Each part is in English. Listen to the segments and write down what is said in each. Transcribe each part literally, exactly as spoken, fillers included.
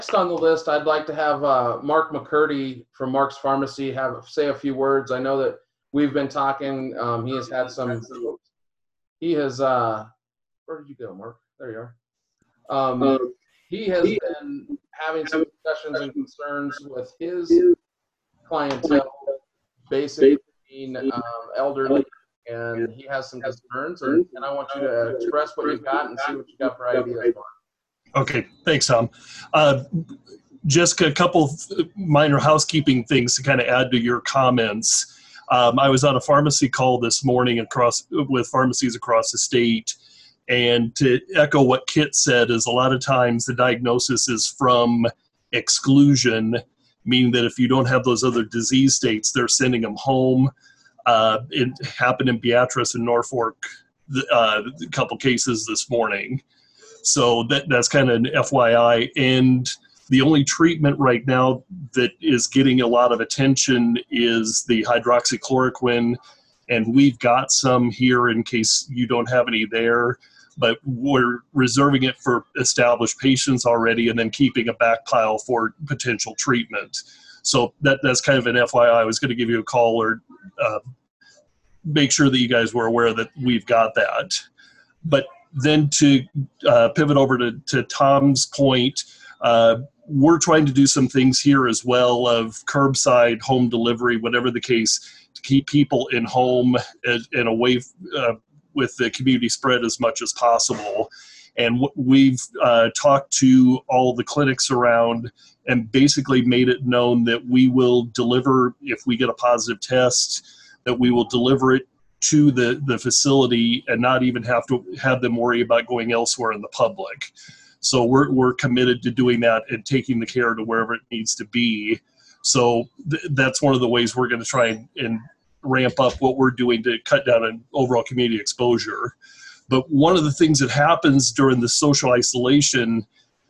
Next on the list, I'd like to have uh, Mark McCurdy from Mark's Pharmacy have say a few words. I know that we've been talking. Um, he has had some. He has. Uh, where did you go, Mark? There you are. Um, he has been having some discussions and concerns with his clientele, basically being um, elderly, and he has some concerns. And, and I want you to express what you've got and see what you got for ideas, Mark. Okay, thanks, Tom. Uh, just a couple minor housekeeping things to kind of add to your comments. Um, I was on a pharmacy call this morning across with pharmacies across the state, and to echo what Kit said is a lot of times the diagnosis is from exclusion, meaning that if you don't have those other disease states, they're sending them home. Uh, it happened in Beatrice and Norfolk, uh, a couple cases this morning. So that that's kind of an F Y I. And the only treatment right now that is getting a lot of attention is the hydroxychloroquine. And we've got some here in case you don't have any there. But we're reserving it for established patients already and then keeping a back pile for potential treatment. So that that's kind of an F Y I. I was going to give you a call or uh, make sure that you guys were aware that we've got that. But then to uh, pivot over to, to Tom's point, uh, we're trying to do some things here as well of curbside, home delivery, whatever the case, to keep people in home and, and away uh, with the community spread as much as possible. And we've uh, talked to all the clinics around and basically made it known that we will deliver, if we get a positive test, that we will deliver it to the, the facility and not even have to have them worry about going elsewhere in the public. So we're we're committed to doing that and taking the care to wherever it needs to be. So th- that's one of the ways we're going to try and, and ramp up what we're doing to cut down on overall community exposure. But one of the things that happens during the social isolation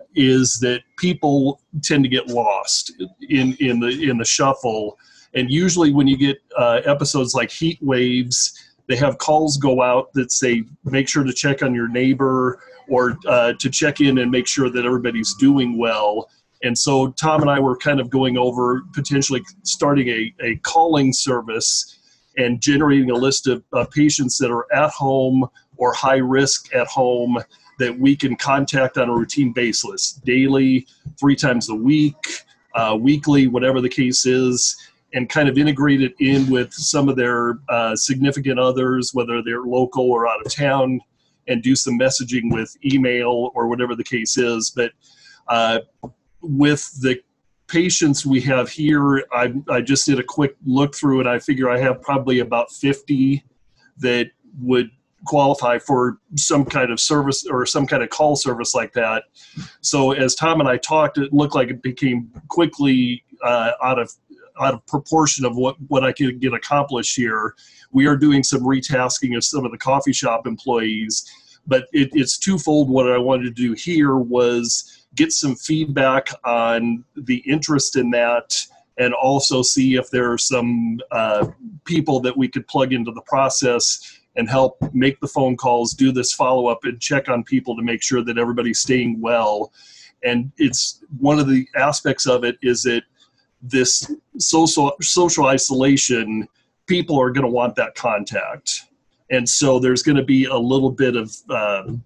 is that people tend to get lost in, in the in the shuffle. And usually when you get uh, episodes like heat waves, they have calls go out that say, make sure to check on your neighbor or uh, to check in and make sure that everybody's doing well. And so Tom and I were kind of going over potentially starting a, a calling service and generating a list of uh, patients that are at home or high risk at home that we can contact on a routine basis, daily, three times a week, uh, weekly, whatever the case is, and kind of integrate it in with some of their uh, significant others, whether they're local or out of town, and do some messaging with email or whatever the case is. But uh, with the patients we have here, I, I just did a quick look through and I figure I have probably about fifty that would qualify for some kind of service or some kind of call service like that. So as Tom and I talked, it looked like it became quickly uh, out of out of proportion of what, what I could get accomplished here. We are doing some retasking of some of the coffee shop employees, but it, it's twofold. What I wanted to do here was get some feedback on the interest in that and also see if there are some uh, people that we could plug into the process and help make the phone calls, do this follow-up, and check on people to make sure that everybody's staying well. And it's one of the aspects of it is that this social social isolation, people are going to want that contact. And so there's going to be a little bit of um,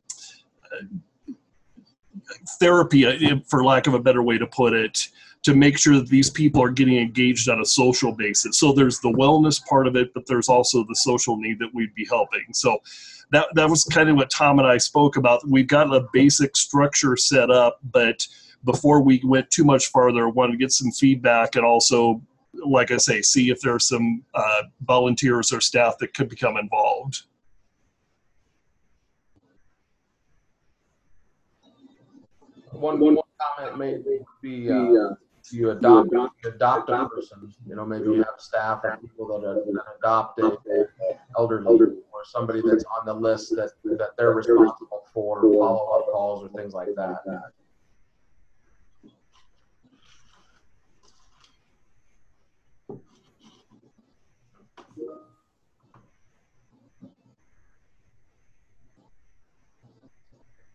therapy, for lack of a better way to put it, to make sure that these people are getting engaged on a social basis. So there's the wellness part of it, but there's also the social need that we'd be helping. So that that was kind of what Tom and I spoke about. We've got a basic structure set up, but before we went too much farther, I wanted to get some feedback and also, like I say, see if there are some uh, volunteers or staff that could become involved. One, one comment may be uh, you adopt you adopt a person. You know, maybe you have staff or people that, are, that adopt a elderly or somebody that's on the list that that they're responsible for follow-up calls or things like that.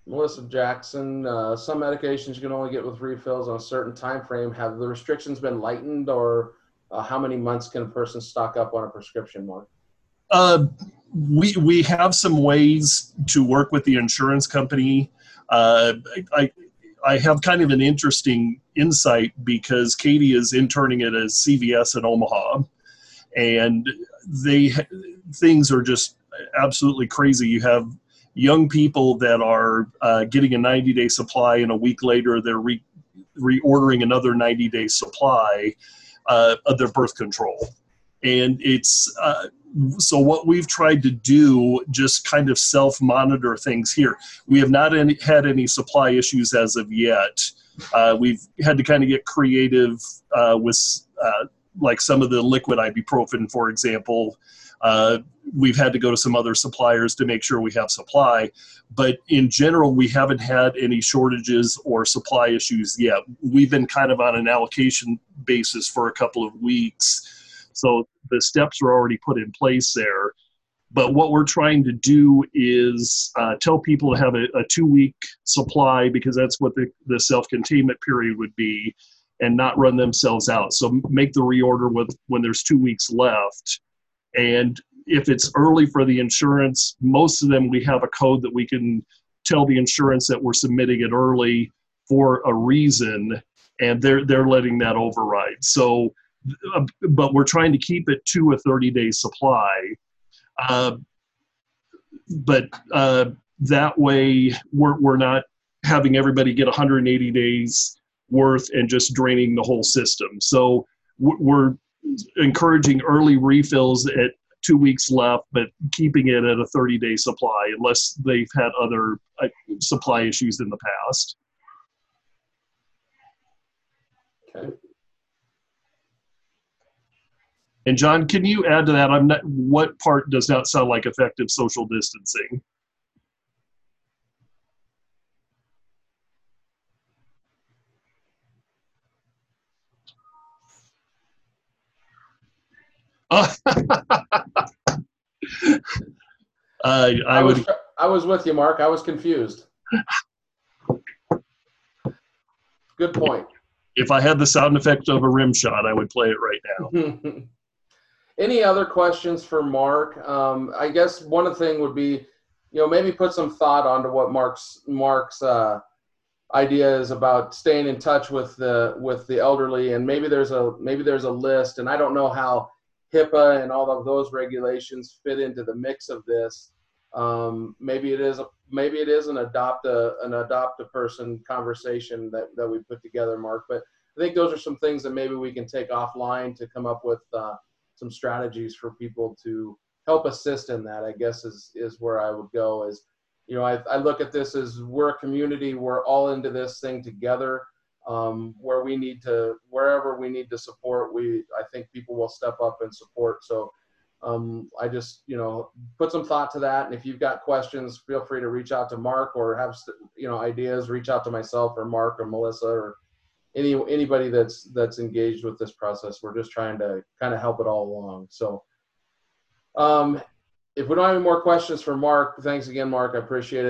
Melissa Jackson, uh, some medications you can only get with refills on a certain time frame. Have the restrictions been lightened, or uh, how many months can a person stock up on a prescription, Mark? Uh, we we have some ways to work with the insurance company. Uh, I I have kind of an interesting insight because Katie is interning at a C V S in Omaha, and they things are just absolutely crazy. You have young people that are uh, getting a ninety day supply, and a week later they're re- reordering another ninety day supply uh, of their birth control. And it's uh, so what we've tried to do, just kind of self-monitor things here. We have not any, had any supply issues as of yet. Uh, we've had to kind of get creative uh, with uh, like some of the liquid ibuprofen, for example. Uh, we've had to go to some other suppliers to make sure we have supply. But in general, we haven't had any shortages or supply issues yet. We've been kind of on an allocation basis for a couple of weeks. So the steps are already put in place there. But what we're trying to do is uh, tell people to have a, a two-week supply, because that's what the, the self-containment period would be, and not run themselves out. So make the reorder with when there's two weeks left. And if it's early for the insurance, most of them, we have a code that we can tell the insurance that we're submitting it early for a reason, and they're they're letting that override. So, uh, but we're trying to keep it to a thirty day supply. Uh, but uh, that way, we're we're not having everybody get one hundred eighty days worth and just draining the whole system. So we're encouraging early refills at two weeks left, but keeping it at a thirty day supply unless they've had other uh, supply issues in the past. Okay. And John, can you add to that? I'm not, what part does not sound like effective social distancing? Uh, I, I was would. I was with you, Mark. I was confused. Good point. If I had the sound effect of a rim shot, I would play it right now. Any other questions for Mark? Um, I guess one thing would be, you know, maybe put some thought onto what Mark's Mark's uh, idea is about staying in touch with the with the elderly, and maybe there's a maybe there's a list, and I don't know how HIPAA and all of those regulations fit into the mix of this. Um, maybe it is a maybe it is an adopt a an adopt a person conversation that that we put together, Mark. But I think those are some things that maybe we can take offline to come up with uh, some strategies for people to help assist in that. I guess is is where I would go. Is, you know, I I look at this as we're a community. We're all into this thing together. Um, where we need to, wherever we need to support, we, I think people will step up and support. So um, I just, you know, put some thought to that. And if you've got questions, feel free to reach out to Mark, or have, you know, ideas, reach out to myself or Mark or Melissa or any, anybody that's, that's engaged with this process. We're just trying to kind of help it all along. So um, if we don't have any more questions for Mark, thanks again, Mark. I appreciate it.